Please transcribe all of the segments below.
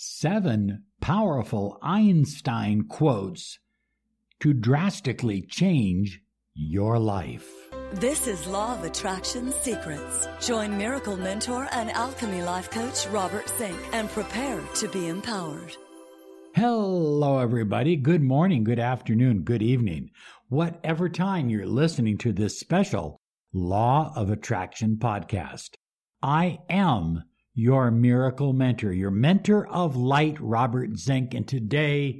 7 powerful Einstein quotes to drastically change your life. This is Law of Attraction Secrets. Join Miracle Mentor and Alchemy Life Coach Robert Zink and prepare to be empowered. Hello, everybody. Good morning, good afternoon, good evening. Whatever time you're listening to this special Law of Attraction podcast. I am your miracle mentor, your mentor of light, Robert Zink, and today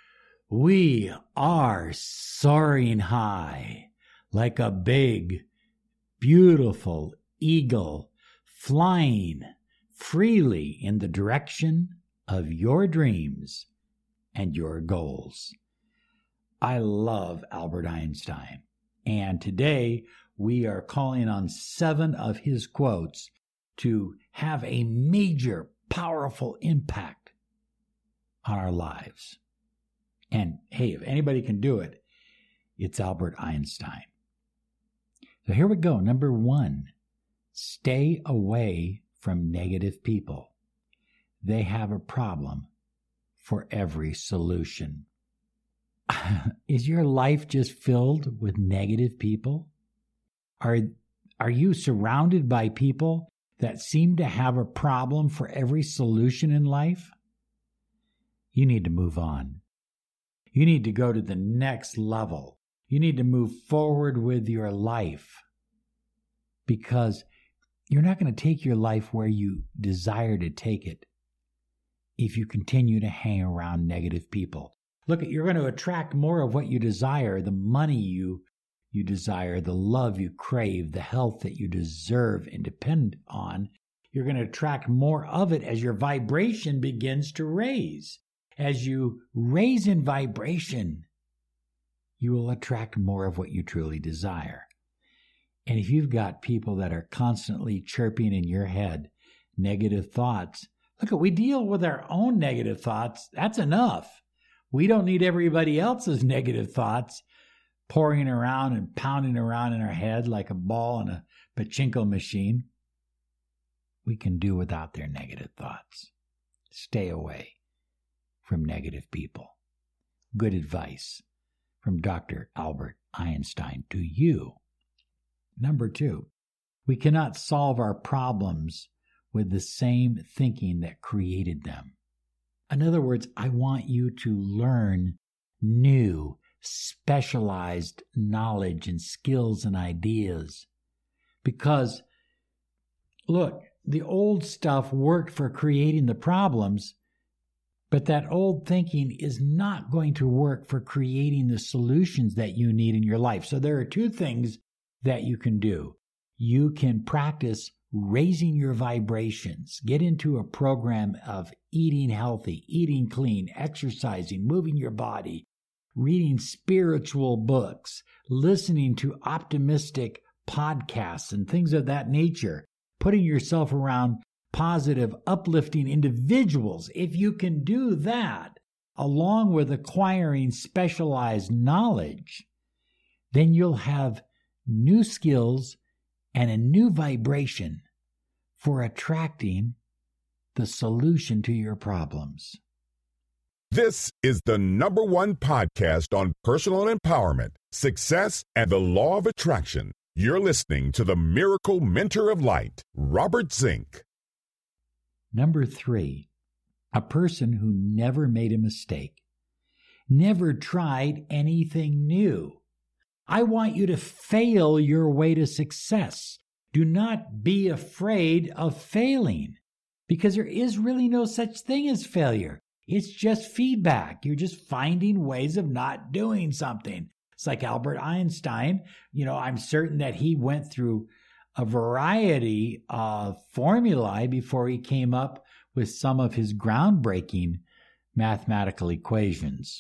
we are soaring high like a big, beautiful eagle flying freely in the direction of your dreams and your goals. I love Albert Einstein, and today we are calling on 7 of his quotes to have a major, powerful impact on our lives. And hey, if anybody can do it, it's Albert Einstein. So here we go. Number 1, stay away from negative people. They have a problem for every solution. Is your life just filled with negative people? Are you surrounded by people that seem to have a problem for every solution in life? You need to move on. You need to go to the next level. You need to move forward with your life, because you're not going to take your life where you desire to take it if you continue to hang around negative people. Look, you're going to attract more of what you desire, the money you desire, the love you crave, the health that you deserve and depend on. You're going to attract more of it as your vibration begins to raise. As you raise in vibration, you will attract more of what you truly desire. And if you've got people that are constantly chirping in your head negative thoughts, look, we deal with our own negative thoughts. That's enough. We don't need everybody else's negative thoughts pouring around and pounding around in our head like a ball in a pachinko machine. We can do without their negative thoughts. Stay away from negative people. Good advice from Dr. Albert Einstein to you. Number 2, we cannot solve our problems with the same thinking that created them. In other words, I want you to learn new, specialized knowledge and skills and ideas. Because, look, the old stuff worked for creating the problems, but that old thinking is not going to work for creating the solutions that you need in your life. So there are 2 things that you can do. You can practice raising your vibrations. Get into a program of eating healthy, eating clean, exercising, moving your body, reading spiritual books, listening to optimistic podcasts and things of that nature, putting yourself around positive, uplifting individuals. If you can do that, along with acquiring specialized knowledge, then you'll have new skills and a new vibration for attracting the solution to your problems. This is the #1 podcast on personal empowerment, success, and the law of attraction. You're listening to the Miracle Mentor of Light, Robert Zink. Number 3, a person who never made a mistake, never tried anything new. I want you to fail your way to success. Do not be afraid of failing, because there is really no such thing as failure. It's just feedback. You're just finding ways of not doing something. It's like Albert Einstein. I'm certain that he went through a variety of formulae before he came up with some of his groundbreaking mathematical equations.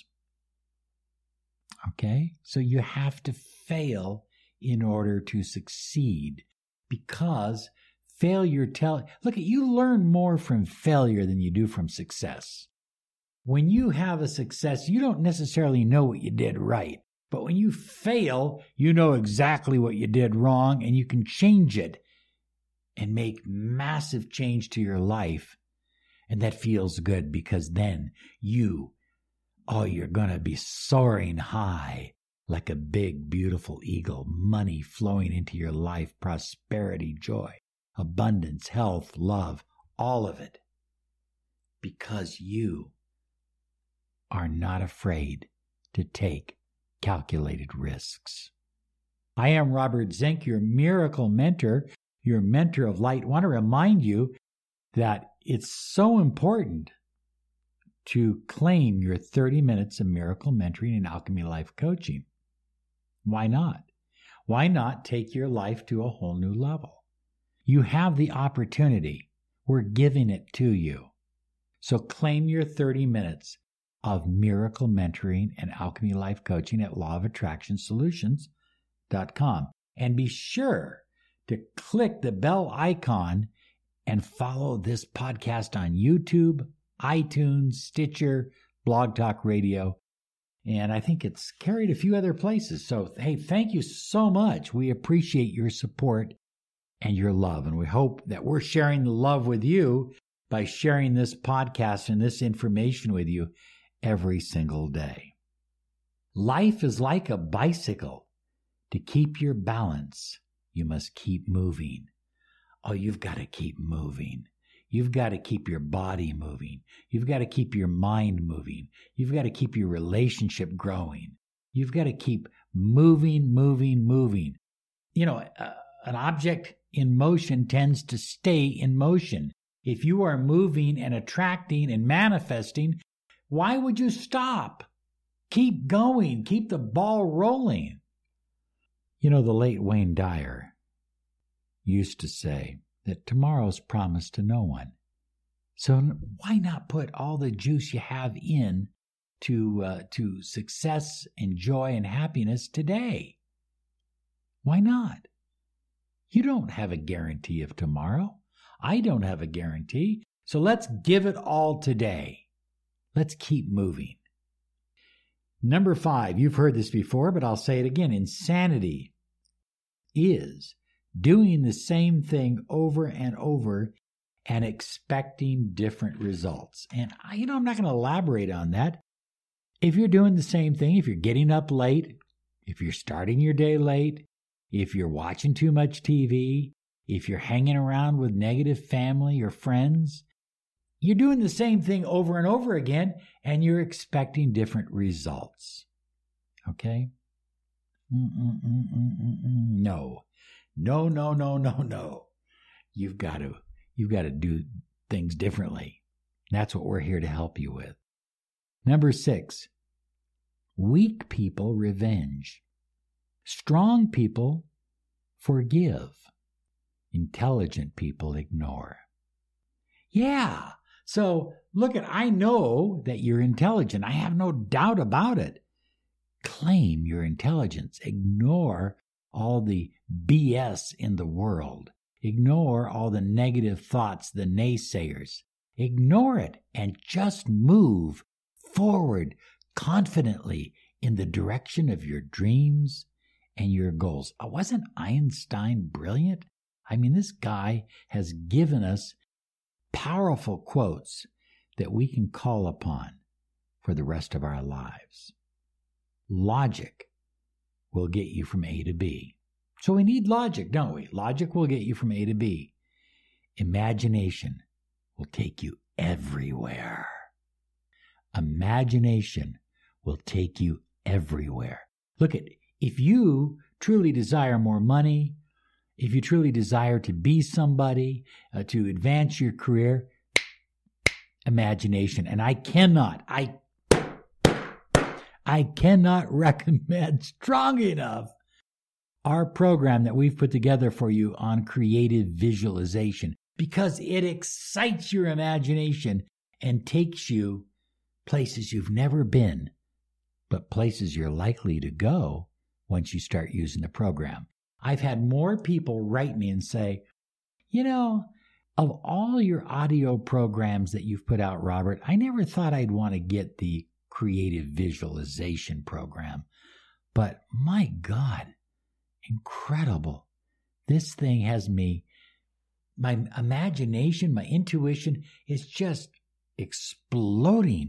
Okay? So you have to fail in order to succeed, because failure look, you learn more from failure than you do from success. When you have a success, you don't necessarily know what you did right. But when you fail, you know exactly what you did wrong, and you can change it and make massive change to your life And that feels good because then you're going to be soaring high like a big, beautiful eagle, money flowing into your life, prosperity, joy, abundance, health, love, all of it. Because you are not afraid to take calculated risks. I am Robert Zink, your miracle mentor, your mentor of light. I want to remind you that it's so important to claim your 30 minutes of miracle mentoring and alchemy life coaching. Why not? Why not take your life to a whole new level? You have the opportunity. We're giving it to you. So claim your 30 minutes of miracle mentoring and alchemy life coaching at lawofattractionsolutions.com. And be sure to click the bell icon and follow this podcast on YouTube, iTunes, Stitcher, Blog Talk Radio. And I think it's carried a few other places. So, hey, thank you so much. We appreciate your support and your love. And we hope that we're sharing the love with you by sharing this podcast and this information with you every single day. Life is like a bicycle. To keep your balance, you must keep moving. Oh, you've got to keep moving. You've got to keep your body moving. You've got to keep your mind moving. You've got to keep your relationship growing. You've got to keep moving. You know, an object in motion tends to stay in motion. If you are moving and attracting and manifesting, why would you stop? Keep going. Keep the ball rolling. You know, the late Wayne Dyer used to say that tomorrow's promised to no one. So why not put all the juice you have in to success and joy and happiness today? Why not? You don't have a guarantee of tomorrow. I don't have a guarantee. So let's give it all today. Let's keep moving. Number 5, you've heard this before, but I'll say it again. Insanity is doing the same thing over and over and expecting different results. And, I'm not going to elaborate on that. If you're doing the same thing, if you're getting up late, if you're starting your day late, if you're watching too much TV, if you're hanging around with negative family or friends, you're doing the same thing over and over again, and you're expecting different results. Okay? No. No. You've got to do things differently. That's what we're here to help you with. Number 6, weak people revenge. Strong people forgive. Intelligent people ignore. Yeah. So I know that you're intelligent. I have no doubt about it. Claim your intelligence. Ignore all the BS in the world. Ignore all the negative thoughts, the naysayers. Ignore it and just move forward confidently in the direction of your dreams and your goals. Wasn't Einstein brilliant? This guy has given us powerful quotes that we can call upon for the rest of our lives. Logic will get you from A to B. So we need logic, don't we? Logic will get you from A to B. Imagination will take you everywhere. Imagination will take you everywhere. Look, if you truly desire more money, if you truly desire to be somebody, to advance your career, imagination. And I cannot recommend strong enough our program that we've put together for you on creative visualization, because it excites your imagination and takes you places you've never been, but places you're likely to go once you start using the program. I've had more people write me and say, of all your audio programs that you've put out, Robert, I never thought I'd want to get the creative visualization program. But my God, incredible. This thing has me my imagination, my intuition is just exploding.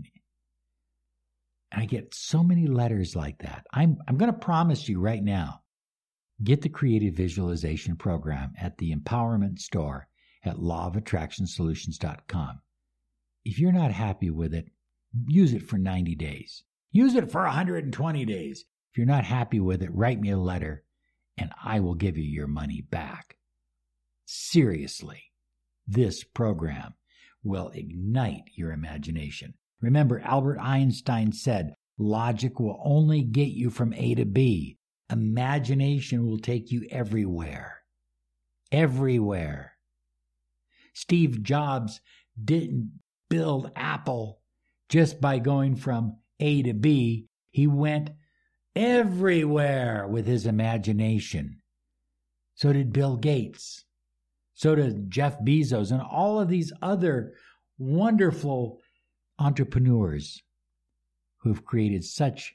And I get so many letters like that. I'm going to promise you right now, get the Creative Visualization Program at the Empowerment Store at lawofattractionsolutions.com. If you're not happy with it, use it for 90 days. Use it for 120 days. If you're not happy with it, write me a letter and I will give you your money back. Seriously, this program will ignite your imagination. Remember, Albert Einstein said, logic will only get you from A to B. Imagination will take you everywhere. Everywhere. Steve Jobs didn't build Apple just by going from A to B. He went everywhere with his imagination. So did Bill Gates. So did Jeff Bezos and all of these other wonderful entrepreneurs who have created such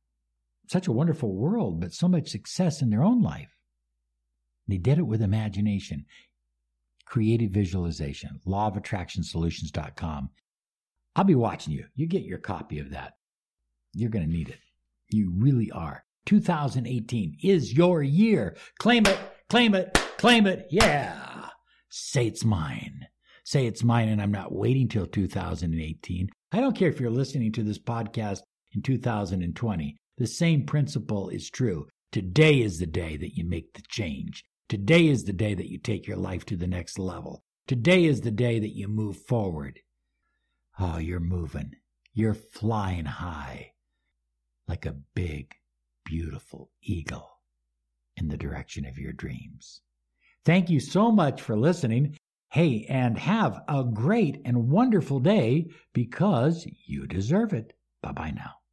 a wonderful world, but so much success in their own life. They did it with imagination. Creative Visualization, lawofattractionsolutions.com. I'll be watching you. You get your copy of that. You're going to need it. You really are. 2018 is your year. Claim it, claim it, claim it. Yeah. Say it's mine. Say it's mine, and I'm not waiting till 2018. I don't care if you're listening to this podcast in 2020. The same principle is true. Today is the day that you make the change. Today is the day that you take your life to the next level. Today is the day that you move forward. Oh, you're moving. You're flying high like a big, beautiful eagle in the direction of your dreams. Thank you so much for listening. Hey, and have a great and wonderful day because you deserve it. Bye-bye now.